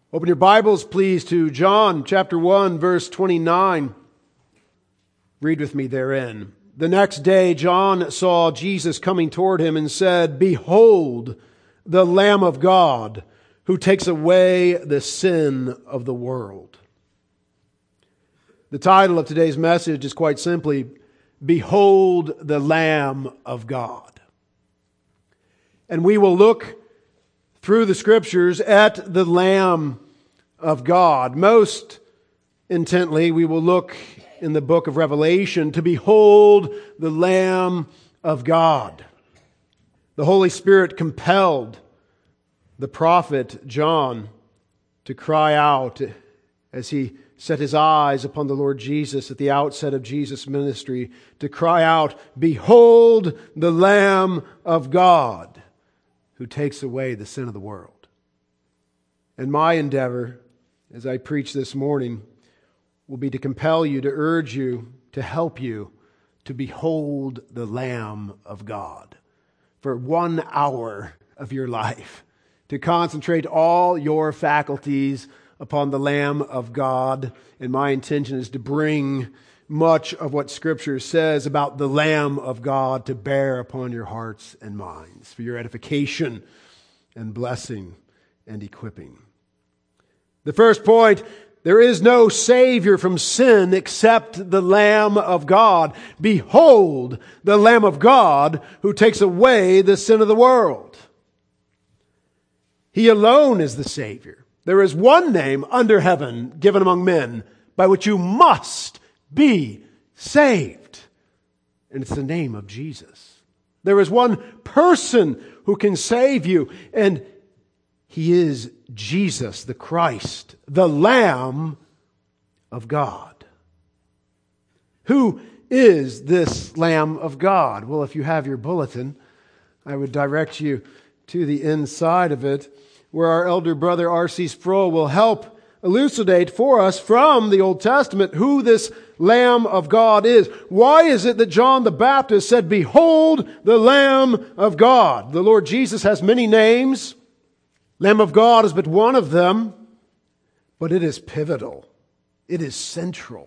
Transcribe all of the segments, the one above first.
Open your Bibles, please, to John chapter 1, verse 29. Read with me therein. The next day, John saw Jesus coming toward him and said, "Behold, the Lamb of God, who takes away the sin of the world." The title of today's message is quite simply, "Behold, the Lamb of God." And we will look through the Scriptures at the Lamb of God. Most intently, we will look in the book of Revelation to behold the Lamb of God. The Holy Spirit compelled the prophet John to cry out as he set his eyes upon the Lord Jesus at the outset of Jesus' ministry, to cry out, "Behold the Lamb of God, who takes away the sin of the world." And my endeavor, as I preach this morning, will be to compel you, to urge you, to help you to behold the Lamb of God for 1 hour of your life, to concentrate all your faculties upon the Lamb of God. And my intention is to bring much of what Scripture says about the Lamb of God to bear upon your hearts and minds for your edification and blessing and equipping. The first point, there is no Savior from sin except the Lamb of God. Behold, the Lamb of God who takes away the sin of the world. He alone is the Savior. There is one name under heaven given among men by which you must be saved. And it's the name of Jesus. There is one person who can save you, and He is Jesus, the Christ, the Lamb of God. Who is this Lamb of God? Well, if you have your bulletin, I would direct you to the inside of it, where our elder brother R.C. Sproul will help elucidate for us from the Old Testament who this Lamb of God is. Why is it that John the Baptist said, "Behold the Lamb of God"? The Lord Jesus has many names. Lamb of God is but one of them, but it is pivotal. It is central.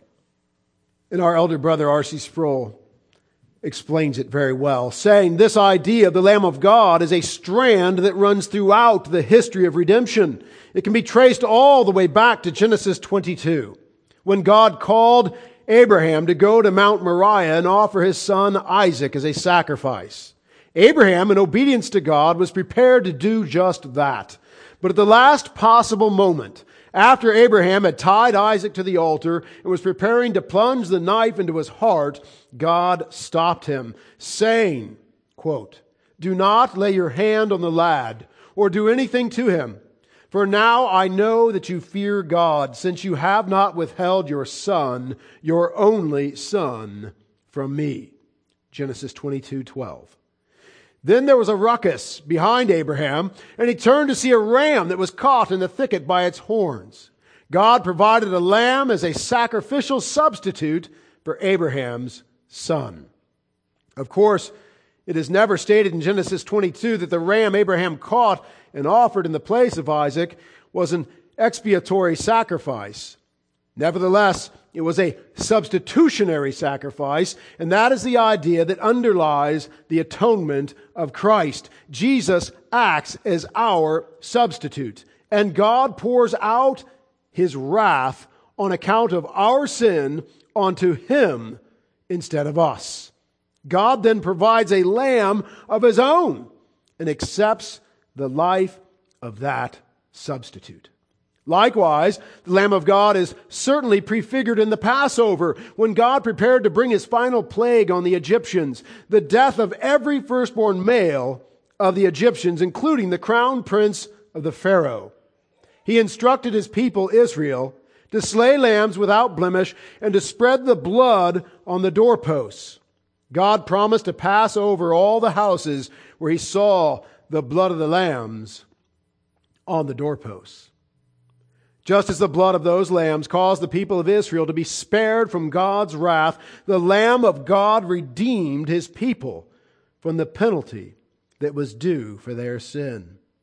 And our elder brother R.C. Sproul explains it very well, saying this idea of the Lamb of God is a strand that runs throughout the history of redemption. It can be traced all the way back to Genesis 22, when God called Abraham to go to Mount Moriah and offer his son Isaac as a sacrifice. Abraham, in obedience to God, was prepared to do just that. But at the last possible moment, after Abraham had tied Isaac to the altar and was preparing to plunge the knife into his heart, God stopped him, saying, quote, "Do not lay your hand on the lad or do anything to him. For now I know that you fear God, since you have not withheld your son, your only son, from me." Genesis 22:12. Then there was a ruckus behind Abraham, and he turned to see a ram that was caught in the thicket by its horns. God provided a lamb as a sacrificial substitute for Abraham's son. Of course, it is never stated in Genesis 22 that the ram Abraham caught and offered in the place of Isaac was an expiatory sacrifice. Nevertheless, it was a substitutionary sacrifice, and that is the idea that underlies the atonement of Christ. Jesus acts as our substitute, and God pours out His wrath on account of our sin onto Him instead of us. God then provides a lamb of His own and accepts the life of that substitute. Likewise, the Lamb of God is certainly prefigured in the Passover, when God prepared to bring His final plague on the Egyptians, the death of every firstborn male of the Egyptians, including the crown prince of the Pharaoh. He instructed His people, Israel, to slay lambs without blemish and to spread the blood on the doorposts. God promised to pass over all the houses where He saw the blood of the lambs on the doorposts. Just as the blood of those lambs caused the people of Israel to be spared from God's wrath, the Lamb of God redeemed His people from the penalty that was due for their sin.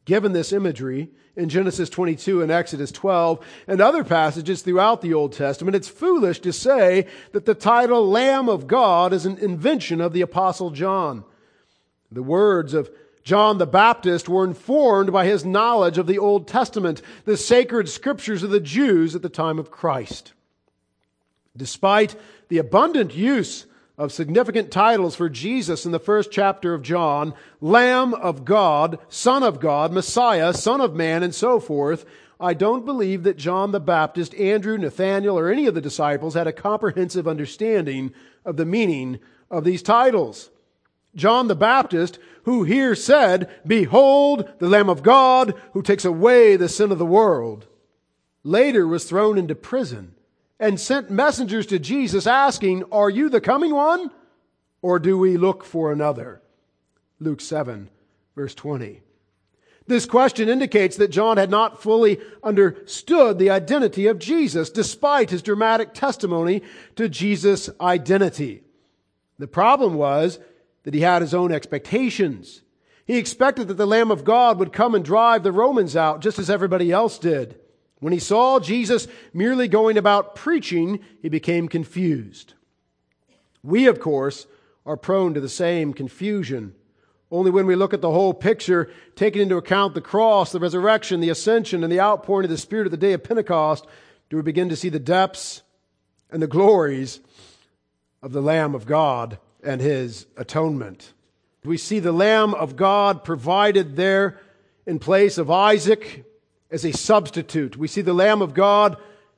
Given this imagery in Genesis 22 and Exodus 12 and other passages throughout the Old Testament, it's foolish to say that the title Lamb of God is an invention of the Apostle John. The words of John the Baptist were informed by his knowledge of the Old Testament, the sacred scriptures of the Jews at the time of Christ. Despite the abundant use of significant titles for Jesus in the first chapter of John, Lamb of God, Son of God, Messiah, Son of Man, and so forth, I don't believe that John the Baptist, Andrew, Nathanael, or any of the disciples had a comprehensive understanding of the meaning of these titles. John the Baptist, who here said, "Behold, the Lamb of God, who takes away the sin of the world," later was thrown into prison and sent messengers to Jesus asking, "Are you the coming one, or do we look for another?" Luke 7, verse 20. This question indicates that John had not fully understood the identity of Jesus, despite his dramatic testimony to Jesus' identity. The problem was that he had his own expectations. He expected that the Lamb of God would come and drive the Romans out, just as everybody else did. When he saw Jesus merely going about preaching, he became confused. We, of course, are prone to the same confusion. Only when we look at the whole picture, taking into account the cross, the resurrection, the ascension, and the outpouring of the Spirit of the day of Pentecost, do we begin to see the depths and the glories of the Lamb of God and His atonement. We see the Lamb of God provided there in place of Isaac as a substitute. We see the Lamb of God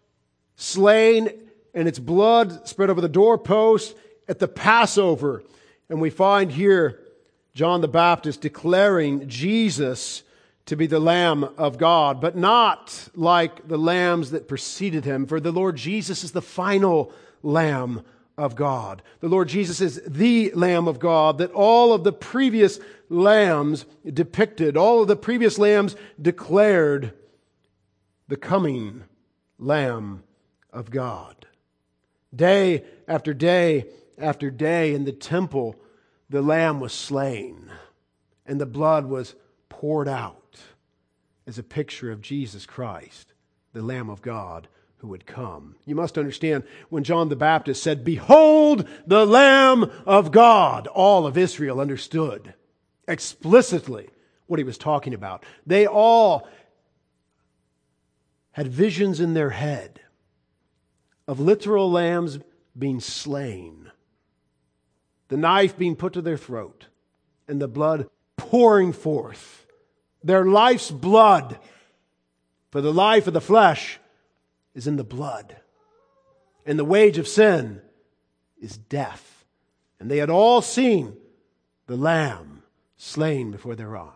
slain and its blood spread over the doorpost at the Passover. And we find here John the Baptist declaring Jesus to be the Lamb of God, but not like the lambs that preceded him, for the Lord Jesus is the final Lamb of God. The Lord Jesus is the Lamb of God that all of the previous lambs depicted, all of the previous lambs declared the coming Lamb of God. Day after day after day in the temple, the Lamb was slain and the blood was poured out as a picture of Jesus Christ, the Lamb of God who would come. You must understand, when John the Baptist said, "Behold the Lamb of God," all of Israel understood explicitly what he was talking about. They all had visions in their head of literal lambs being slain, the knife being put to their throat, and the blood pouring forth. Their life's blood, for the life of the flesh is in the blood. And the wage of sin is death. And they had all seen the Lamb slain before their eyes.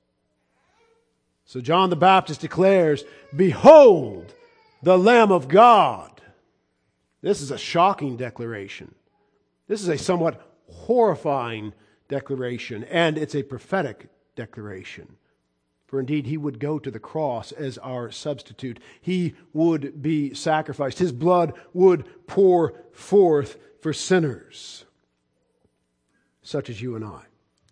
So John the Baptist declares, "Behold the Lamb of God." This is a shocking declaration. This is a somewhat horrifying declaration, and it's a prophetic declaration. For indeed, he would go to the cross as our substitute. He would be sacrificed. His blood would pour forth for sinners, such as you and I.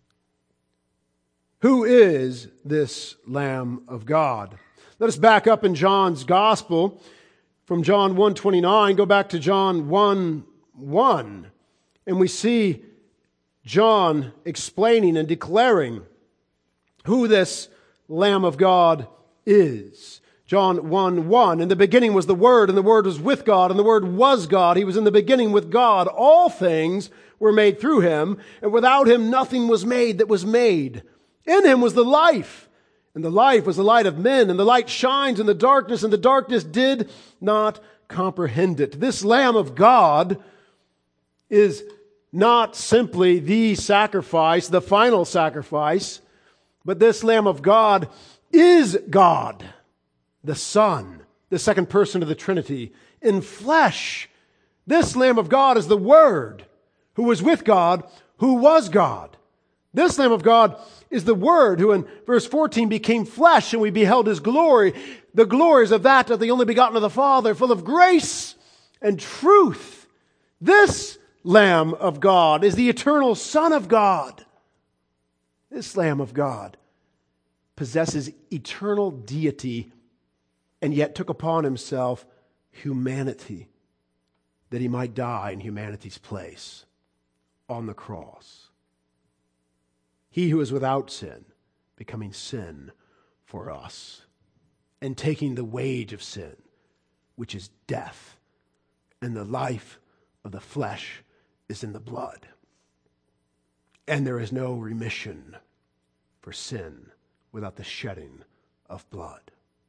Who is this Lamb of God? Let us back up in John's Gospel from John 1:29, go back to John 1:1, and we see John explaining and declaring who this Lamb of God is. John 1:1, "In the beginning was the Word, and the Word was with God, and the Word was God. He was in the beginning with God. All things were made through Him, and without Him nothing was made that was made. In Him was the life, and the life was the light of men, and the light shines in the darkness, and the darkness did not comprehend it." This Lamb of God is not simply the sacrifice, the final sacrifice, but this Lamb of God is God, the Son, the second person of the Trinity, in flesh. This Lamb of God is the Word, who was with God, who was God. This Lamb of God is the Word, who in verse 14 became flesh, and we beheld His glory. The glories of that of the only begotten of the Father, full of grace and truth. This Lamb of God is the eternal Son of God. This Lamb of God possesses eternal deity and yet took upon himself humanity that he might die in humanity's place on the cross. He who is without sin, becoming sin for us, and taking the wage of sin, which is death, and the life of the flesh is in the blood. And there is no remission for sin without the shedding of blood.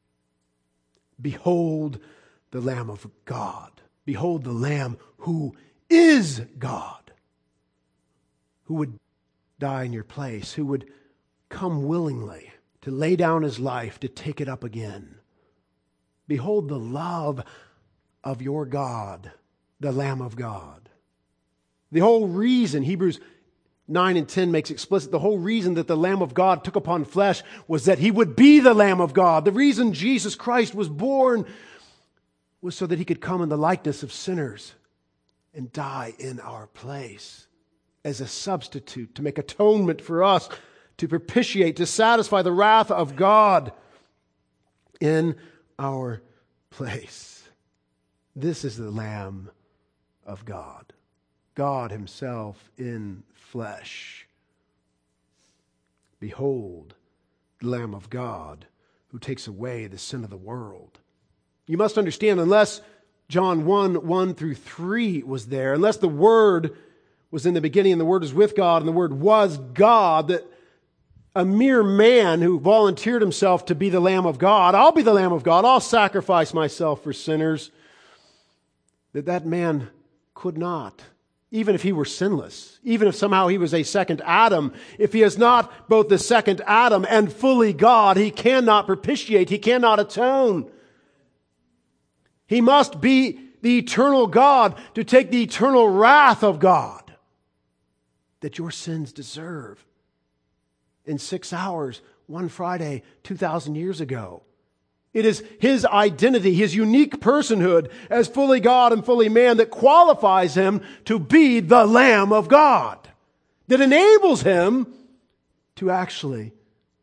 Behold the Lamb of God. Behold the Lamb who is God, who would die in your place, who would come willingly to lay down his life to take it up again. Behold the love of your God, the Lamb of God. The whole reason, Hebrews 9 and 10 makes explicit, the whole reason that the Lamb of God took upon flesh was that he would be the Lamb of God. The reason Jesus Christ was born was so that he could come in the likeness of sinners and die in our place as a substitute to make atonement for us, to propitiate, to satisfy the wrath of God in our place. This is the Lamb of God. God himself in flesh. Behold, the Lamb of God who takes away the sin of the world. You must understand, unless John 1 through 3 was there, unless the Word was in the beginning and the Word was with God and the Word was God, that a mere man who volunteered himself to be the Lamb of God, I'll be the Lamb of God, I'll sacrifice myself for sinners, that man could not, even if he were sinless, even if somehow he was a second Adam, if he is not both the second Adam and fully God, he cannot propitiate, he cannot atone. He must be the eternal God to take the eternal wrath of God that your sins deserve. In 6 hours, one Friday, 2,000 years ago. It is his identity, his unique personhood as fully God and fully man that qualifies him to be the Lamb of God, that enables him to actually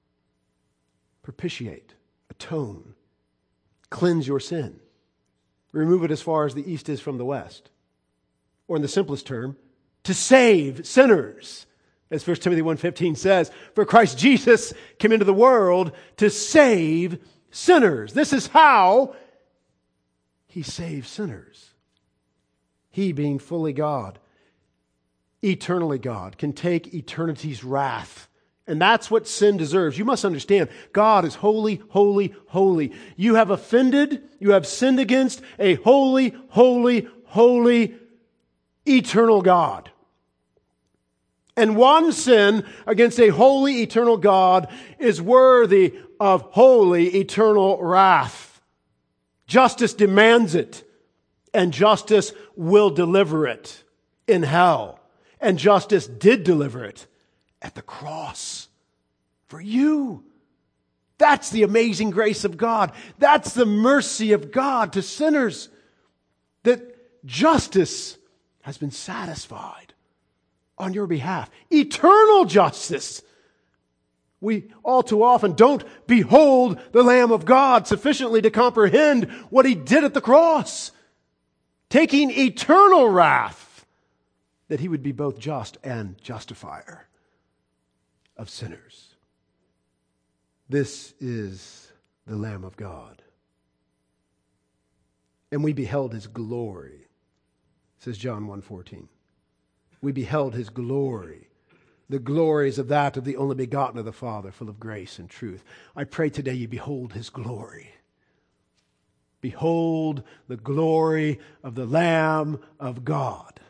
propitiate, atone, cleanse your sin, remove it as far as the east is from the west, or in the simplest term, to save sinners. As 1 Timothy 1:15 says, for Christ Jesus came into the world to save sinners. This is how he saves sinners. He, being fully God, eternally God, can take eternity's wrath. And that's what sin deserves. You must understand, God is holy, holy, holy. You have offended, you have sinned against a holy, holy, holy, eternal God. And one sin against a holy, eternal God is worthy of holy, eternal wrath. Justice demands it, and justice will deliver it in hell. And justice did deliver it at the cross for you. That's the amazing grace of God. That's the mercy of God to sinners, that justice has been satisfied on your behalf. Eternal justice. We all too often don't behold the Lamb of God sufficiently to comprehend what he did at the cross, taking eternal wrath, that he would be both just and justifier of sinners. This is the Lamb of God. And we beheld his glory, says John 1:14. We beheld his glory. The glories of that of the only begotten of the Father, full of grace and truth. I pray today you behold his glory. Behold the glory of the Lamb of God.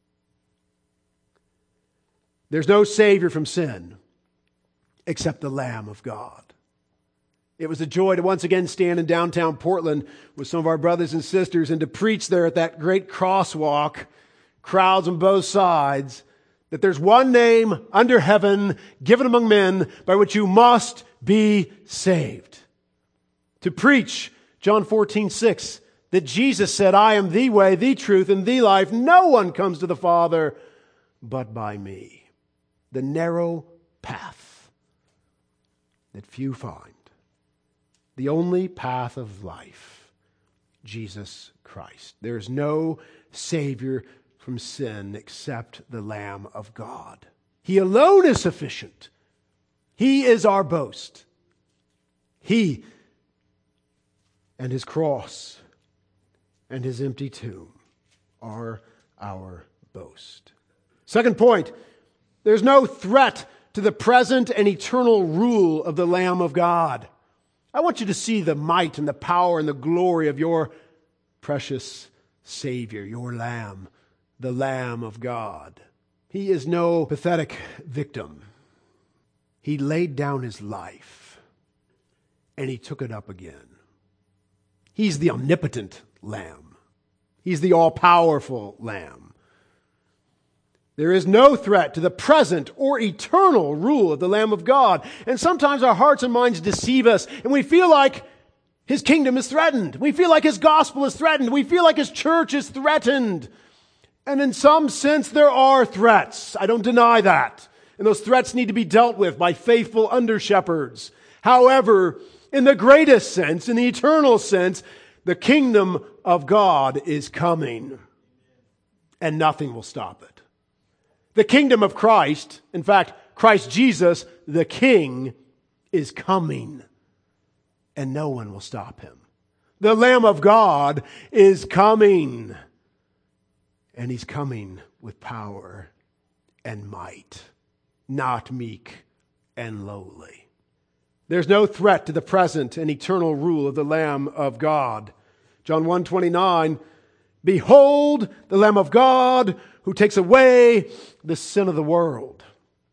There's no Savior from sin except the Lamb of God. It was a joy to once again stand in downtown Portland with some of our brothers and sisters and to preach there at that great crosswalk, crowds on both sides, that there's one name under heaven given among men by which you must be saved. To preach John 14:6, that Jesus said, I am the way, the truth, and the life. No one comes to the Father but by me. The narrow path. that few find. The only path of life, Jesus Christ. There is no Savior from sin except the Lamb of God. He alone is sufficient. He is our boast. He and His cross and His empty tomb are our boast. Second point, there's no threat to the present and eternal rule of the Lamb of God. I want you to see the might and the power and the glory of your precious Savior, your Lamb, the Lamb of God. He is no pathetic victim. He laid down His life and He took it up again. He's the omnipotent Lamb. He's the all-powerful Lamb. There is no threat to the present or eternal rule of the Lamb of God. And sometimes our hearts and minds deceive us, and we feel like His kingdom is threatened. We feel like His gospel is threatened. We feel like His church is threatened. And in some sense, there are threats. I don't deny that. And those threats need to be dealt with by faithful under-shepherds. However, in the greatest sense, in the eternal sense, the kingdom of God is coming. And nothing will stop it. The kingdom of Christ, in fact, Christ Jesus, the King, is coming. And no one will stop Him. The Lamb of God is coming. And He's coming with power and might, not meek and lowly. There's no threat to the present and eternal rule of the Lamb of God. John 1:29, behold the Lamb of God who takes away the sin of the world.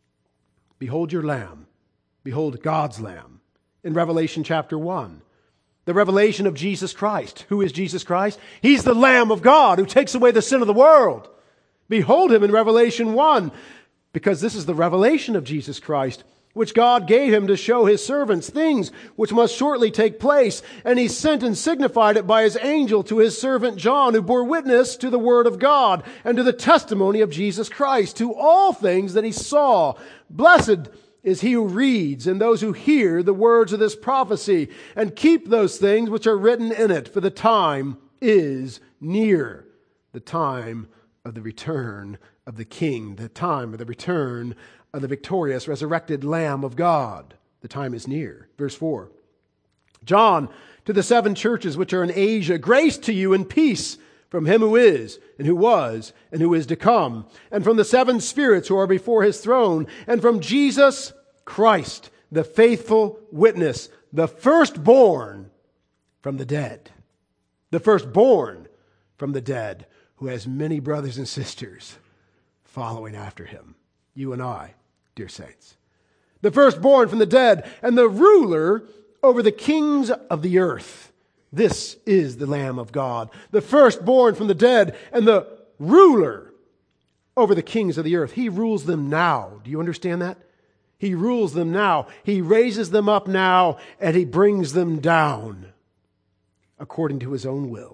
Behold your Lamb. Behold God's Lamb. In Revelation chapter 1, the revelation of Jesus Christ. Who is Jesus Christ? He's the Lamb of God who takes away the sin of the world. Behold Him in Revelation 1, because this is the revelation of Jesus Christ, which God gave Him to show His servants things which must shortly take place. And He sent and signified it by His angel to His servant John, who bore witness to the word of God and to the testimony of Jesus Christ, to all things that He saw. Blessed is he who reads and those who hear the words of this prophecy and keep those things which are written in it, for the time is near. The time of the return of the King, the time of the return of the victorious, resurrected Lamb of God. The time is near. Verse 4. John, to the 7 churches which are in Asia, grace to you and peace from Him who is, and who was, and who is to come, and from the 7 spirits who are before His throne, and from Jesus Christ, the faithful witness, the firstborn from the dead. The firstborn from the dead, who has many brothers and sisters following after Him. You and I, dear saints. The firstborn from the dead, and the ruler over the kings of the earth. This is the Lamb of God, the firstborn from the dead, and the ruler over the kings of the earth. He rules them now. Do you understand that? He rules them now. He raises them up now, and He brings them down according to His own will.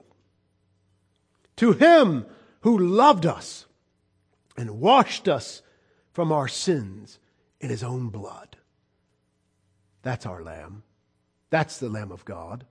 To Him who loved us and washed us from our sins in His own blood. That's our Lamb. That's the Lamb of God.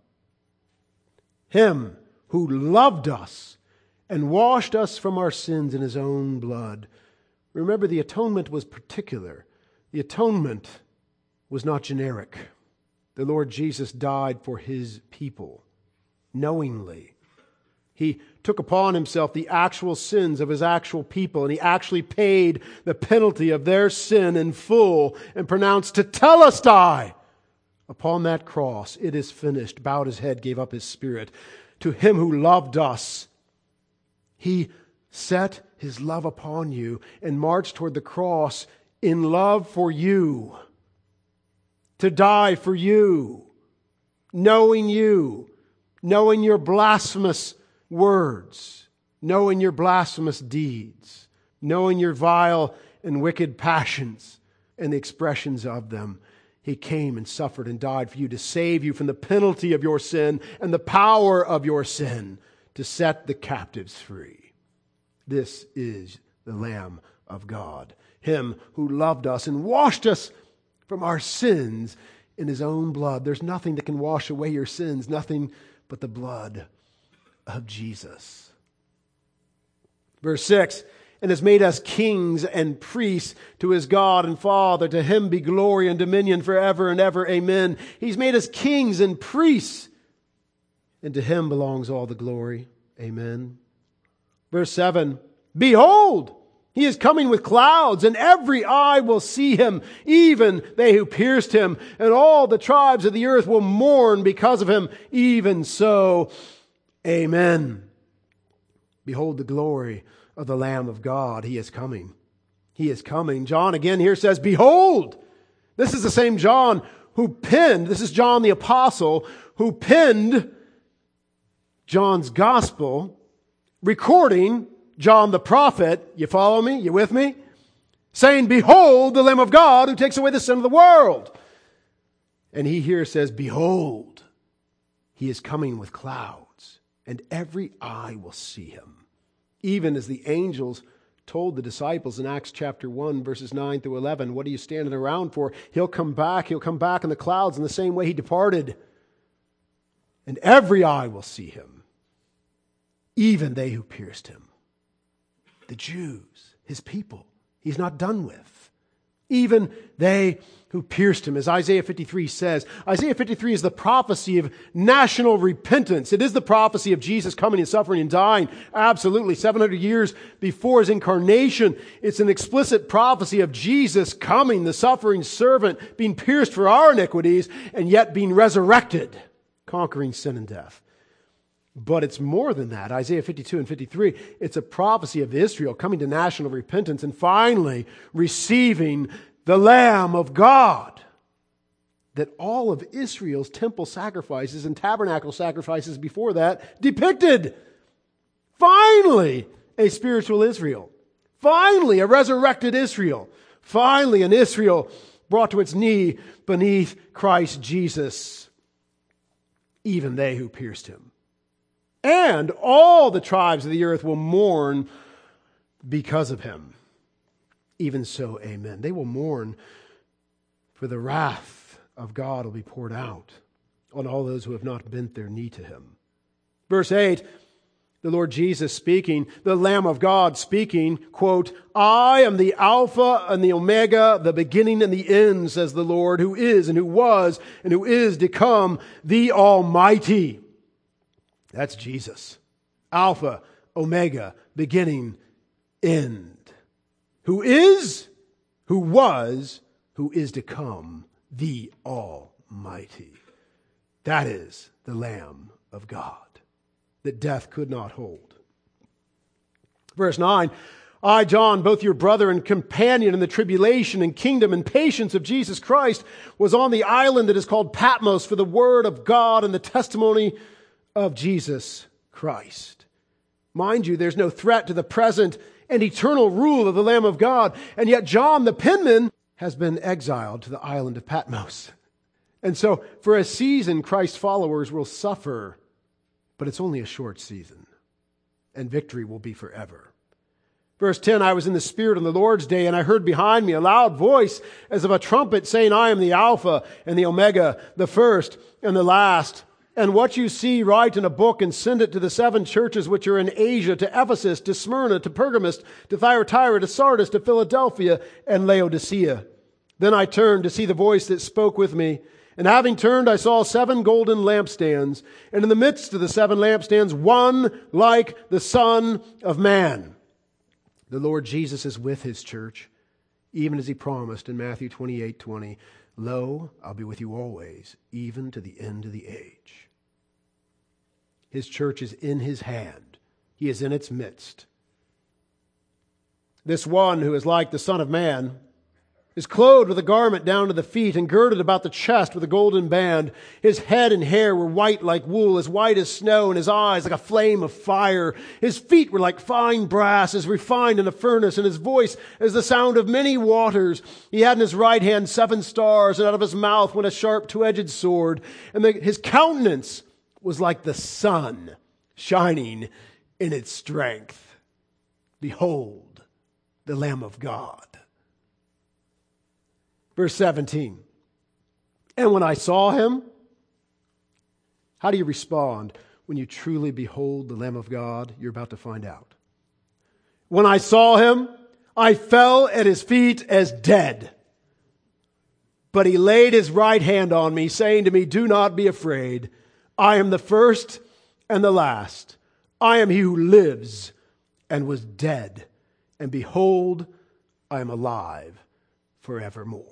Him who loved us and washed us from our sins in His own blood. Remember, the atonement was particular. The atonement was not generic. The Lord Jesus died for His people knowingly. He took upon Himself the actual sins of His actual people, and He actually paid the penalty of their sin in full and pronounced tetelestai upon that cross. It is finished. Bowed His head, gave up His spirit. To Him who loved us, He set His love upon you and marched toward the cross in love for you, to die for you, knowing your blasphemous words, knowing your blasphemous deeds, knowing your vile and wicked passions and the expressions of them. He came and suffered and died for you to save you from the penalty of your sin and the power of your sin, to set the captives free. This is the Lamb of God. Him who loved us and washed us from our sins in his own blood. There's nothing that can wash away your sins, nothing but the blood of Jesus. Verse 6, and has made us kings and priests to his God and Father. To him be glory and dominion forever and ever. Amen. He's made us kings and priests, and to him belongs all the glory. Amen. Verse 7, behold, he is coming with clouds, and every eye will see him, even they who pierced him, and all the tribes of the earth will mourn because of him. Even so, amen. Behold the glory of the Lamb of God. He is coming. He is coming. John again here says, behold. This is the same John who penned, this is John the Apostle, who penned John's Gospel, recording John the prophet. You follow me? You with me? Saying, behold the Lamb of God who takes away the sin of the world. And he here says, behold, he is coming with clouds, and every eye will see him. Even as the angels told the disciples in Acts chapter 1, verses 9 through 11, what are you standing around for? He'll come back in the clouds in the same way he departed. And every eye will see him, even they who pierced him. The Jews, his people, he's not done with. Even they who pierced him, as Isaiah 53 says. Isaiah 53 is the prophecy of national repentance. It is the prophecy of Jesus coming and suffering and dying. Absolutely. 700 years before his incarnation. It's an explicit prophecy of Jesus coming, the suffering servant, being pierced for our iniquities, and yet being resurrected, conquering sin and death. But it's more than that. Isaiah 52 and 53, it's a prophecy of Israel coming to national repentance and finally receiving the Lamb of God. That all of Israel's temple sacrifices and tabernacle sacrifices before that depicted. Finally, a spiritual Israel. Finally, a resurrected Israel. Finally, an Israel brought to its knee beneath Christ Jesus. Even they who pierced him. And all the tribes of the earth will mourn because of him. Even so, amen. They will mourn, for the wrath of God will be poured out on all those who have not bent their knee to him. Verse 8, the Lord Jesus speaking, the Lamb of God speaking, quote, I am the Alpha and the Omega, the beginning and the end, says the Lord, who is and who was and who is to come, the Almighty. That's Jesus. Alpha, Omega, beginning, end. Who is, who was, who is to come, the Almighty. That is the Lamb of God that death could not hold. Verse 9, I, John, both your brother and companion in the tribulation and kingdom and patience of Jesus Christ, was on the island that is called Patmos for the word of God and the testimony of Jesus Christ. Mind you, there's no threat to the present and eternal rule of the Lamb of God. And yet John, the penman, has been exiled to the island of Patmos. And so for a season, Christ's followers will suffer, but it's only a short season. And victory will be forever. Verse 10, I was in the Spirit on the Lord's day, and I heard behind me a loud voice as of a trumpet saying, I am the Alpha and the Omega, the first and the last. And what you see, write in a book and send it to the 7 churches which are in Asia, to Ephesus, to Smyrna, to Pergamos, to Thyatira, to Sardis, to Philadelphia, and Laodicea. Then I turned to see the voice that spoke with me. And having turned, I saw 7 golden lampstands. And in the midst of the 7 lampstands, one like the Son of Man. The Lord Jesus is with his church, even as he promised in Matthew 28:20. Lo, I'll be with you always, even to the end of the age. His church is in his hand. He is in its midst. This one who is like the Son of Man is clothed with a garment down to the feet and girded about the chest with a golden band. His head and hair were white like wool, as white as snow, and his eyes like a flame of fire. His feet were like fine brass, as refined in a furnace, and his voice as the sound of many waters. He had in his right hand 7 stars, and out of his mouth went a sharp 2-edged sword. And his countenance was like the sun shining in its strength. Behold, the Lamb of God. Verse 17, And when I saw him, how do you respond when you truly behold the Lamb of God? You're about to find out. When I saw him, I fell at his feet as dead. But he laid his right hand on me, saying to me, do not be afraid. I am the first and the last. I am he who lives and was dead. And behold, I am alive forevermore.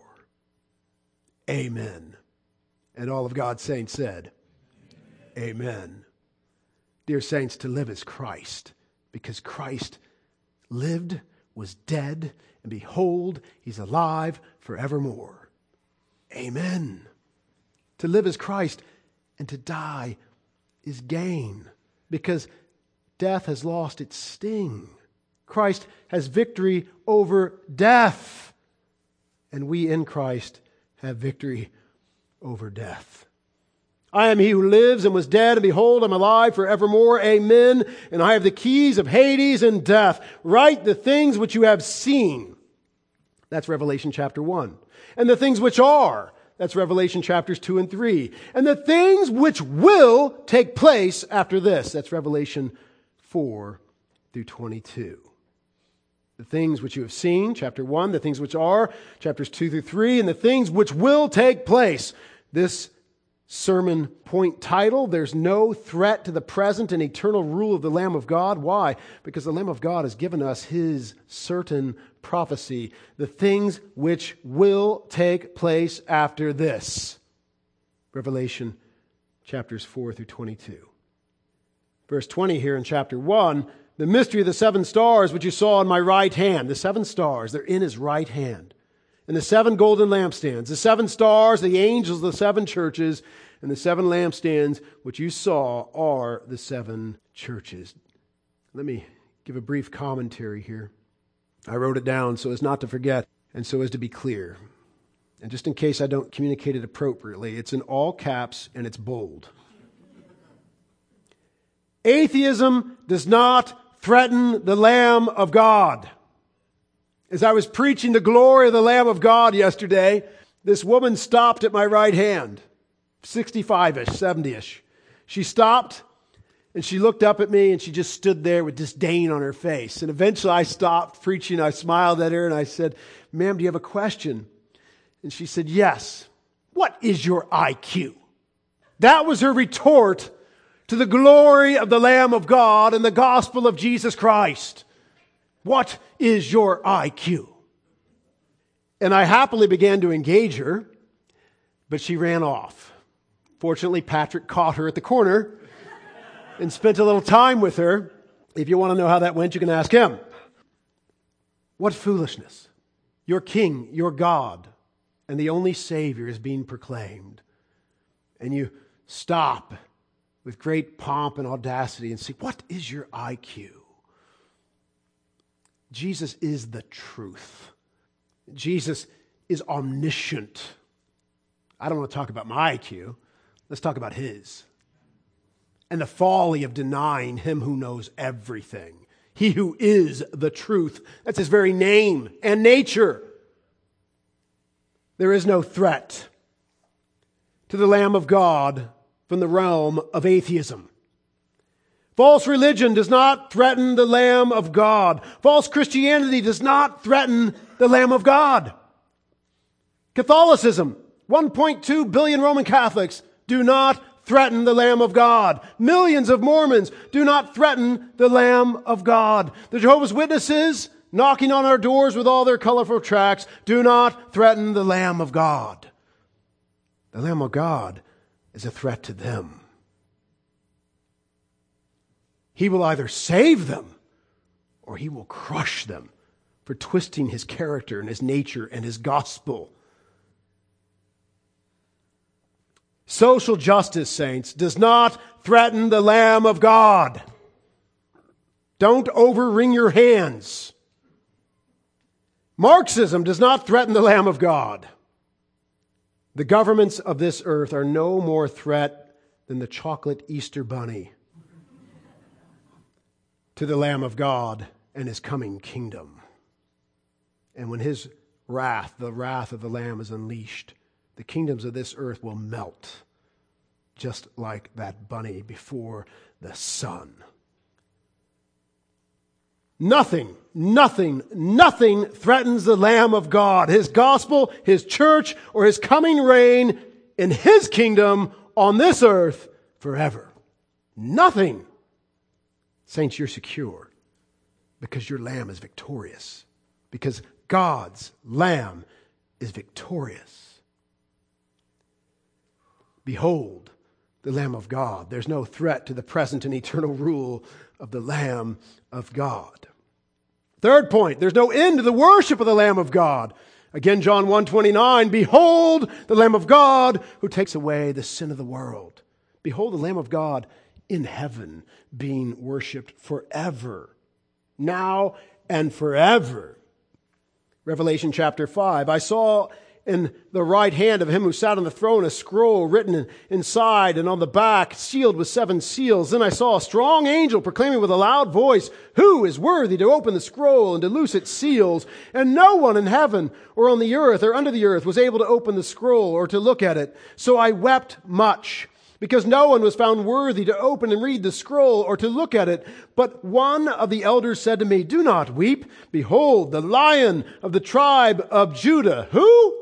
Amen. And all of God's saints said, Amen. Dear saints, to live is Christ, because Christ lived, was dead, and behold, he's alive forevermore. Amen. To live is Christ, and to die is gain, because death has lost its sting. Christ has victory over death, and we in Christ have victory over death. I am he who lives and was dead, and behold, I'm alive forevermore. Amen. And I have the keys of Hades and death. Write the things which you have seen. That's Revelation chapter 1. And the things which are. That's Revelation chapters 2 and 3. And the things which will take place after this. That's Revelation 4 through 22. The things which you have seen, chapter 1. The things which are, chapters 2 through 3. And the things which will take place. This sermon point title, there's no threat to the present and eternal rule of the Lamb of God. Why? Because the Lamb of God has given us his certain prophecy, the things which will take place after this. Revelation chapters 4 through 22. Verse 20 here in chapter 1, the mystery of the 7 stars which you saw in my right hand. The 7 stars, they're in his right hand. And the 7 golden lampstands, the 7 stars, the angels of the 7 churches, and the 7 lampstands which you saw are the 7 churches. Let me give a brief commentary here. I wrote it down so as not to forget and so as to be clear. And just in case I don't communicate it appropriately, it's in all caps and it's bold. Atheism does not threaten the Lamb of God. As I was preaching the glory of the Lamb of God yesterday, this woman stopped at my right hand, 65-ish, 70-ish. She stopped and she looked up at me and she just stood there with disdain on her face. And eventually I stopped preaching. I smiled at her and I said, ma'am, do you have a question? And she said, yes. What is your IQ? That was her retort to the glory of the Lamb of God and the gospel of Jesus Christ. What is your IQ? And I happily began to engage her, but she ran off. Fortunately, Patrick caught her at the corner and spent a little time with her. If you want to know how that went, you can ask him. What foolishness. Your King, your God, and the only Savior is being proclaimed. And you stop with great pomp and audacity and say, what is your IQ? Jesus is the truth. Jesus is omniscient. I don't want to talk about my IQ. Let's talk about his. And the folly of denying him who knows everything. He who is the truth. That's his very name and nature. There is no threat to the Lamb of God from the realm of atheism. False religion does not threaten the Lamb of God. False Christianity does not threaten the Lamb of God. Catholicism, 1.2 billion Roman Catholics do not threaten the Lamb of God. Millions of Mormons do not threaten the Lamb of God. The Jehovah's Witnesses, knocking on our doors with all their colorful tracts, do not threaten the Lamb of God. The Lamb of God is a threat to them. He will either save them or he will crush them for twisting his character and his nature and his gospel. Social justice, saints, does not threaten the Lamb of God. Don't overwring your hands. Marxism does not threaten the Lamb of God. The governments of this earth are no more threat than the chocolate Easter bunny to the Lamb of God and his coming kingdom. And when his wrath, the wrath of the Lamb, is unleashed, the kingdoms of this earth will melt, just like that bunny before the sun. Nothing threatens the Lamb of God, His gospel, His church, or His coming reign in His kingdom on this earth forever. Nothing. Saints, you're secure because your Lamb is victorious. Because God's Lamb is victorious. Behold, the Lamb of God. There's no threat to the present and eternal rule of the Lamb of God. Third point, there's no end to the worship of the Lamb of God. Again, John 1:29, behold the Lamb of God who takes away the sin of the world. Behold the Lamb of God in heaven being worshiped forever, now and forever. Revelation chapter 5, I saw in the right hand of him who sat on the throne a scroll written inside and on the back, sealed with 7 seals. Then I saw a strong angel proclaiming with a loud voice, who is worthy to open the scroll and to loose its seals? And no one in heaven or on the earth or under the earth was able to open the scroll or to look at it. So I wept much, because no one was found worthy to open and read the scroll or to look at it. But one of the elders said to me, do not weep. Behold, the Lion of the tribe of Judah. Who?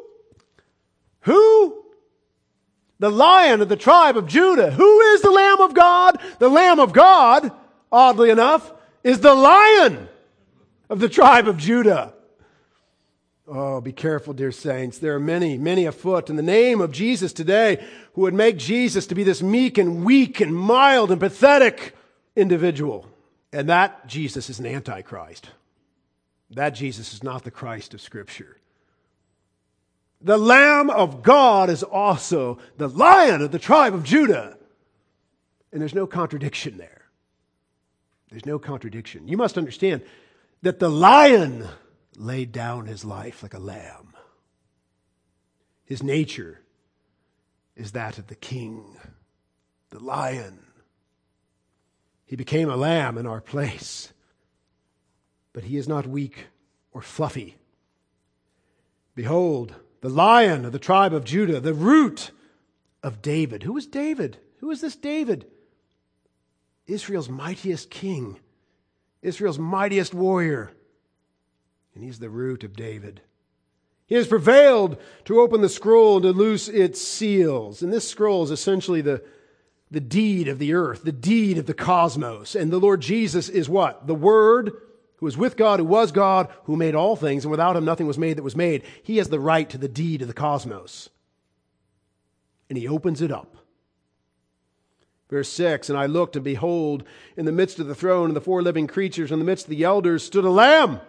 The Lion of the tribe of Judah. Who is the Lamb of God? The Lamb of God, oddly enough, is the Lion of the tribe of Judah. Oh, be careful, dear saints. There are many afoot in the name of Jesus today who would make Jesus to be this meek and weak and mild and pathetic individual. And that Jesus is an antichrist. That Jesus is not the Christ of Scripture. The Lamb of God is also the Lion of the tribe of Judah. And there's no contradiction there. There's no contradiction. You must understand that the Lion laid down his life like a lamb. His nature is that of the King, the Lion. He became a lamb in our place. But he is not weak or fluffy. Behold, the Lion of the tribe of Judah, the root of David. Who is David? Who is this David? Israel's mightiest king. Israel's mightiest warrior. And he's the root of David. He has prevailed to open the scroll and to loose its seals. And this scroll is essentially the deed of the earth, the deed of the cosmos. And the Lord Jesus is what? The Word, who is with God, who was God, who made all things, and without him nothing was made that was made. He has the right to the deed of the cosmos. And he opens it up. Verse 6, and I looked, and behold, in the midst of the throne and the 4 living creatures, in the midst of the elders, stood a lamb,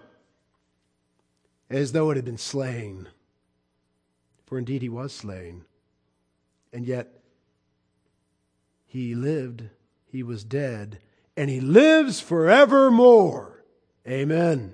as though it had been slain. For indeed he was slain. And yet he lived, he was dead, and he lives forevermore. Amen.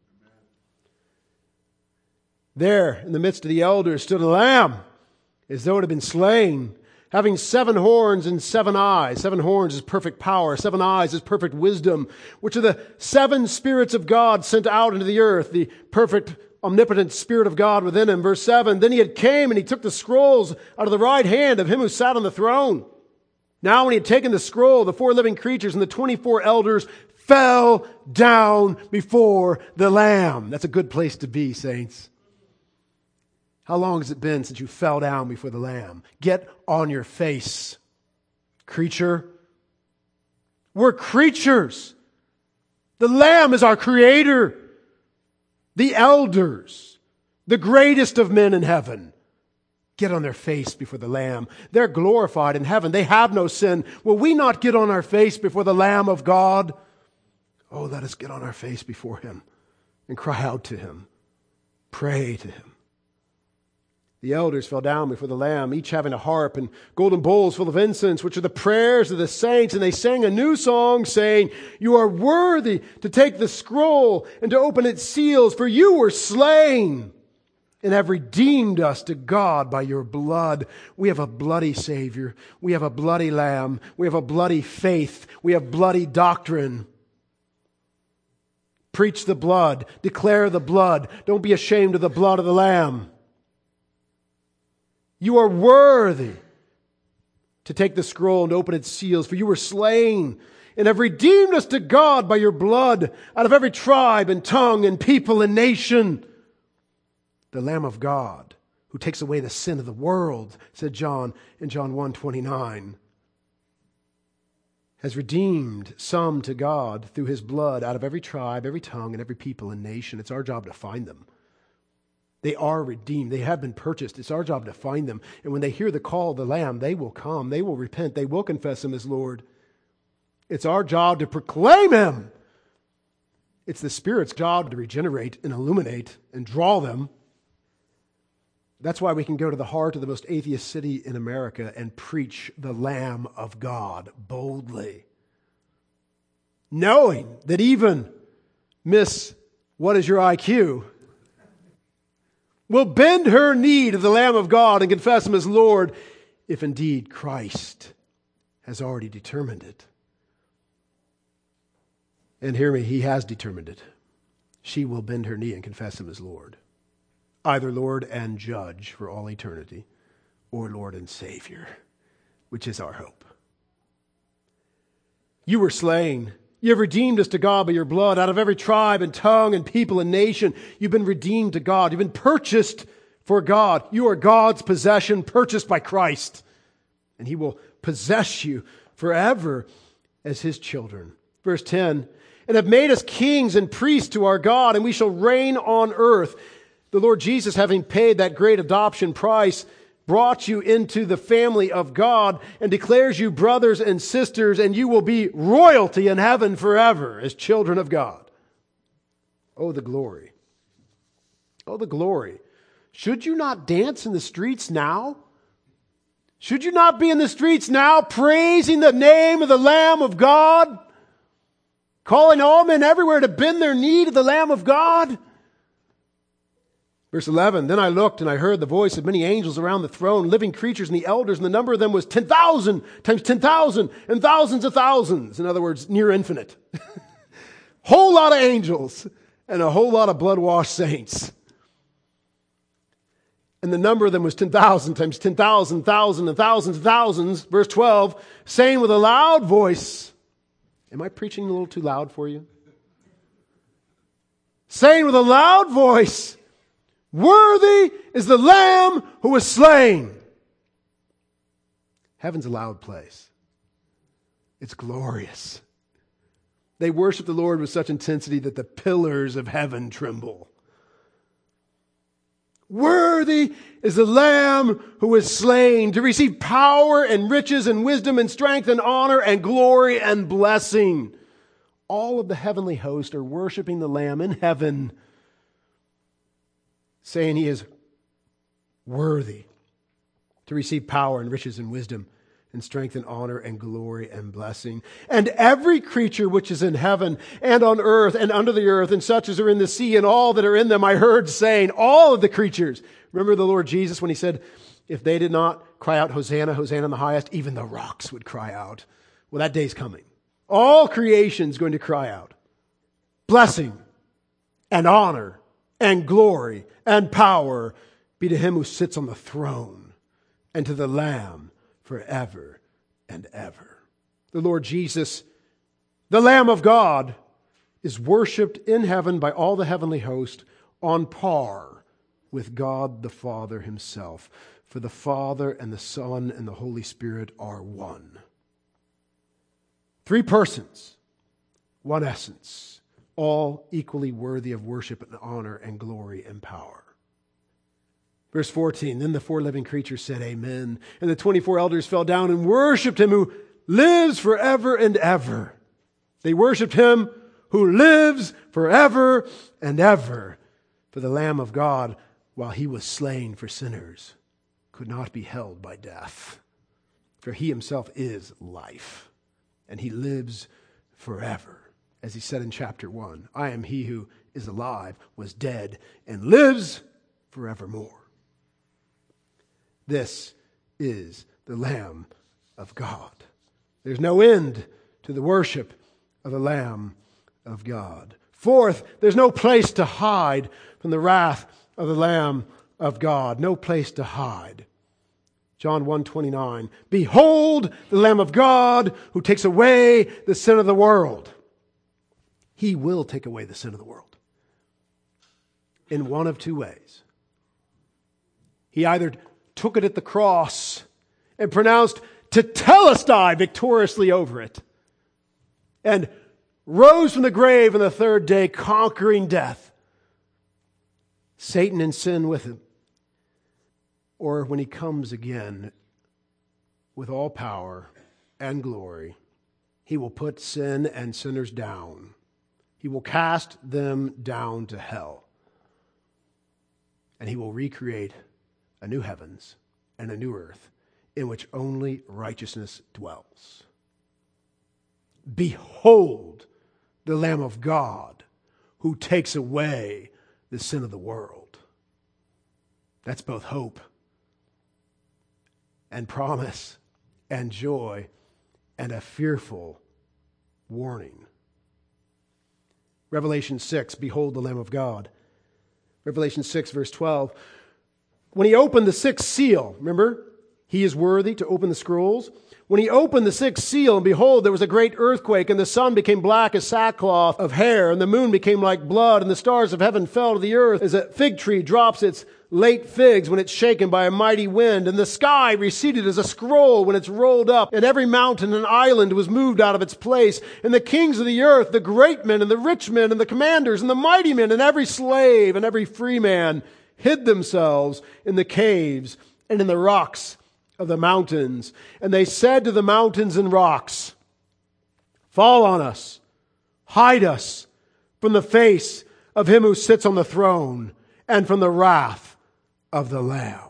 There, in the midst of the elders, stood a lamb, as though it had been slain, having 7 horns and 7 eyes. 7 horns is perfect power. 7 eyes is perfect wisdom, which are the 7 spirits of God sent out into the earth, the perfect omnipotent Spirit of God within him. Verse 7, then he came and he took the scrolls out of the right hand of him who sat on the throne. Now when he had taken the scroll, the 4 living creatures and the 24 elders fell down before the Lamb. That's a good place to be, saints. How long has it been since you fell down before the Lamb? Get on your face, creature. We're creatures. The Lamb is our Creator. The elders, the greatest of men in heaven, get on their face before the Lamb. They're glorified in heaven. They have no sin. Will we not get on our face before the Lamb of God? Oh, let us get on our face before Him and cry out to Him. Pray to Him. The elders fell down before the Lamb, each having a harp and golden bowls full of incense, which are the prayers of the saints. And they sang a new song, saying, you are worthy to take the scroll and to open its seals, for you were slain and have redeemed us to God by your blood. We have a bloody Savior. We have a bloody Lamb. We have a bloody faith. We have bloody doctrine. Preach the blood. Declare the blood. Don't be ashamed of the blood of the Lamb. You are worthy to take the scroll and open its seals, for you were slain and have redeemed us to God by your blood out of every tribe and tongue and people and nation. The Lamb of God, who takes away the sin of the world, said John in John 1:29, has redeemed some to God through his blood out of every tribe, every tongue, and every people and nation. It's our job to find them. They are redeemed. They have been purchased. It's our job to find them. And when they hear the call of the Lamb, they will come. They will repent. They will confess him as Lord. It's our job to proclaim him. It's the Spirit's job to regenerate and illuminate and draw them. That's why we can go to the heart of the most atheist city in America and preach the Lamb of God boldly, knowing that even Miss What is your IQ will bend her knee to the Lamb of God and confess him as Lord, if indeed Christ has already determined it. And hear me, he has determined it. She will bend her knee and confess him as Lord. Either Lord and Judge for all eternity, or Lord and Savior, which is our hope. You were slain. You have redeemed us to God by your blood out of every tribe and tongue and people and nation. You've been redeemed to God. You've been purchased for God. You are God's possession, purchased by Christ. And he will possess you forever as his children. Verse 10, and have made us kings and priests to our God, and we shall reign on earth. The Lord Jesus, having paid that great adoption price, brought you into the family of God and declares you brothers and sisters, and you will be royalty in heaven forever as children of God. Oh, the glory. Oh, the glory. Should you not dance in the streets now? Should you not be in the streets now praising the name of the Lamb of God? Calling all men everywhere to bend their knee to the Lamb of God? Verse 11, then I looked and I heard the voice of many angels around the throne, living creatures and the elders, and the number of them was 10,000 times 10,000 and thousands of thousands. In other words, near infinite. Whole lot of angels and a whole lot of blood-washed saints. And the number of them was 10,000 times 10,000, thousand, and thousands of thousands. Verse 12, saying with a loud voice, am I preaching a little too loud for you? Saying with a loud voice, worthy is the Lamb who was slain. Heaven's a loud place. It's glorious. They worship the Lord with such intensity that the pillars of heaven tremble. Worthy is the Lamb who was slain to receive power and riches and wisdom and strength and honor and glory and blessing. All of the heavenly host are worshiping the Lamb in heaven, saying he is worthy to receive power and riches and wisdom and strength and honor and glory and blessing. And every creature which is in heaven and on earth and under the earth and such as are in the sea and all that are in them, I heard saying, all of the creatures. Remember the Lord Jesus when he said, if they did not cry out, Hosanna, Hosanna in the highest, even the rocks would cry out. Well, that day's coming. All creation's going to cry out. Blessing and honor and glory and power be to him who sits on the throne and to the Lamb forever and ever. The Lord Jesus, the Lamb of God, is worshiped in heaven by all the heavenly host on par with God the Father himself. For the Father and the Son and the Holy Spirit are one. Three persons, one essence, all equally worthy of worship and honor and glory and power. Verse 14, then the four living creatures said, Amen. And the 24 elders fell down and worshiped him who lives forever and ever. They worshiped him who lives forever and ever. For the Lamb of God, while he was slain for sinners, could not be held by death. For he himself is life, and he lives forever. As he said in chapter 1, I am he who is alive, was dead, and lives forevermore. This is the Lamb of God. There's no end to the worship of the Lamb of God. Fourth, there's no place to hide from the wrath of the Lamb of God. No place to hide. John 1:29. Behold the Lamb of God who takes away the sin of the world. He will take away the sin of the world in one of two ways. He either took it at the cross and pronounced tetelestai victoriously over it, and rose from the grave on the third day, conquering death, Satan and sin with him. Or when he comes again with all power and glory, he will put sin and sinners down. He will cast them down to hell. And he will recreate a new heavens and a new earth in which only righteousness dwells. Behold the Lamb of God who takes away the sin of the world. That's both hope and promise and joy and a fearful warning. Revelation 6, behold the Lamb of God. Revelation 6, verse 12. When he opened the sixth seal, remember, he is worthy to open the scrolls. When he opened the sixth seal, and behold, there was a great earthquake, and the sun became black as sackcloth of hair, and the moon became like blood, and the stars of heaven fell to the earth as a fig tree drops its late figs when it's shaken by a mighty wind. And the sky receded as a scroll when it's rolled up, and every mountain and island was moved out of its place. And the kings of the earth, the great men and the rich men and the commanders and the mighty men and every slave and every free man hid themselves in the caves and in the rocks of the mountains. And they said to the mountains and rocks, fall on us, hide us from the face of him who sits on the throne and from the wrath of the Lamb.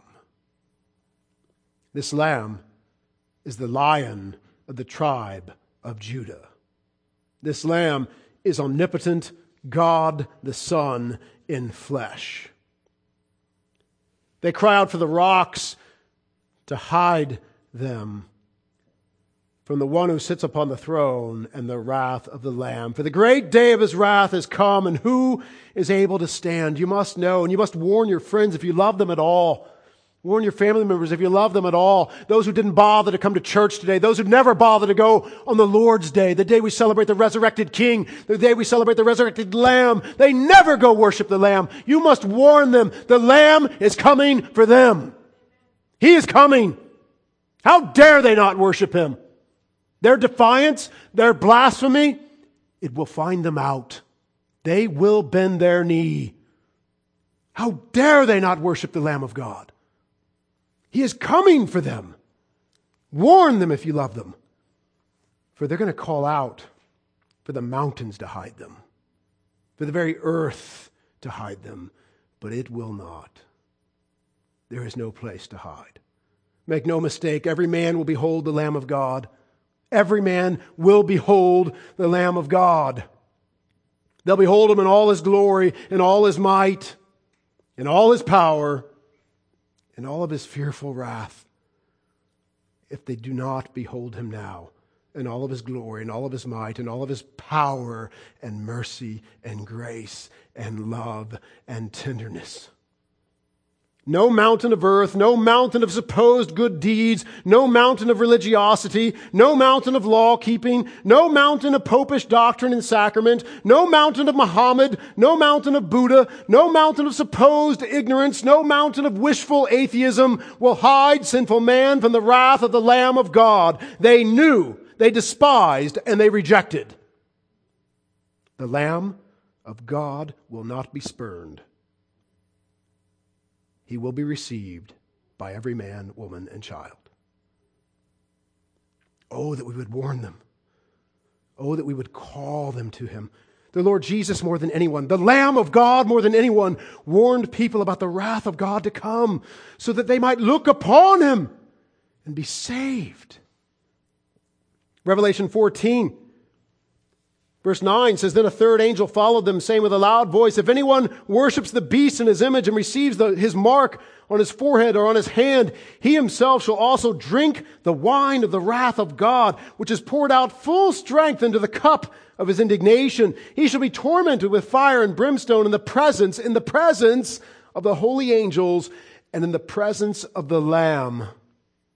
This Lamb is the Lion of the tribe of Judah. This Lamb is omnipotent God the Son in flesh. They cry out for the rocks to hide them from the one who sits upon the throne and the wrath of the Lamb. For the great day of his wrath has come, and who is able to stand? You must know, and you must warn your friends if you love them at all. Warn your family members if you love them at all. Those who didn't bother to come to church today. Those who never bother to go on the Lord's Day, the day we celebrate the resurrected King, the day we celebrate the resurrected Lamb. They never go worship the Lamb. You must warn them. The Lamb is coming for them. He is coming. How dare they not worship him? Their defiance, their blasphemy, it will find them out. They will bend their knee. How dare they not worship the Lamb of God? He is coming for them. Warn them if you love them. For they're going to call out for the mountains to hide them, for the very earth to hide them, but it will not. There is no place to hide. Make no mistake, every man will behold the Lamb of God. Every man will behold the Lamb of God. They'll behold him in all his glory, in all his might, in all his power, in all of his fearful wrath. If they do not behold him now, in all of his glory, in all of his might, in all of his power and mercy and grace and love and tenderness. No mountain of earth, no mountain of supposed good deeds, no mountain of religiosity, no mountain of law-keeping, no mountain of popish doctrine and sacrament, no mountain of Muhammad, no mountain of Buddha, no mountain of supposed ignorance, no mountain of wishful atheism will hide sinful man from the wrath of the Lamb of God. They knew, they despised, and they rejected. The Lamb of God will not be spurned. He will be received by every man, woman, and child. Oh, that we would warn them. Oh, that we would call them to him. The Lord Jesus, more than anyone, the Lamb of God, more than anyone, warned people about the wrath of God to come so that they might look upon him and be saved. Revelation 14, verse 9 says, then a third angel followed them, saying with a loud voice, if anyone worships the beast in his image and receives his mark on his forehead or on his hand, he himself shall also drink the wine of the wrath of God, which is poured out full strength into the cup of his indignation. He shall be tormented with fire and brimstone in the presence of the holy angels and in the presence of the Lamb.